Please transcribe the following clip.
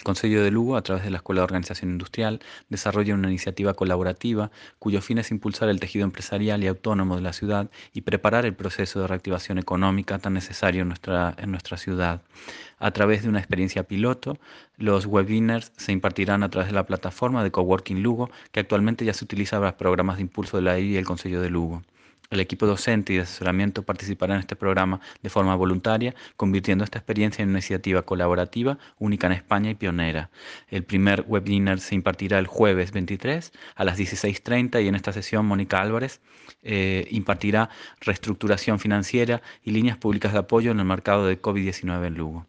Concello de Lugo, a través de la Escuela de Organización Industrial, desarrolla una iniciativa colaborativa cuyo fin es impulsar el tejido empresarial y autónomo de la ciudad y preparar el proceso de reactivación económica tan necesario en nuestra ciudad. A través de una experiencia piloto, los webinars se impartirán a través de la plataforma de Coworking Lugo, que actualmente ya se utiliza para programas de impulso de la AI y el Concello de Lugo. El equipo docente y de asesoramiento participará en este programa de forma voluntaria, convirtiendo esta experiencia en una iniciativa colaborativa única en España y pionera. El primer webinar se impartirá el jueves 23 a las 16:30 y en esta sesión Mónica Álvarez impartirá reestructuración financiera y líneas públicas de apoyo en el mercado de COVID-19 en Lugo.